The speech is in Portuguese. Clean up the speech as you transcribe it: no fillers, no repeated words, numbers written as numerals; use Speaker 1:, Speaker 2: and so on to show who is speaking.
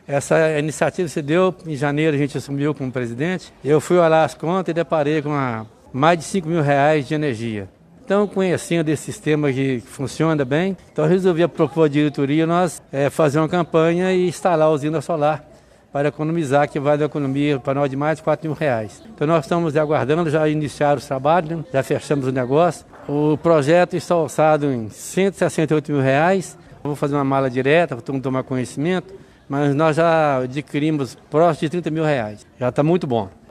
Speaker 1: Essa iniciativa se deu em janeiro, a gente assumiu como presidente. Eu fui olhar as contas e deparei com mais de R$ 5.000 de energia. Então, conhecendo esse sistema que funciona bem, então eu resolvi propor à diretoria nós fazer uma campanha e instalar a usina solar para economizar, que vale a economia para nós de mais de R$ 4.000. Então nós estamos aguardando, já iniciaram os trabalhos, já fechamos o negócio. O projeto está orçado em R$ 168.000. Vou fazer uma mala direta para todo mundo tomar conhecimento, mas nós já adquirimos próximo de R$ 30.000. Já está muito bom.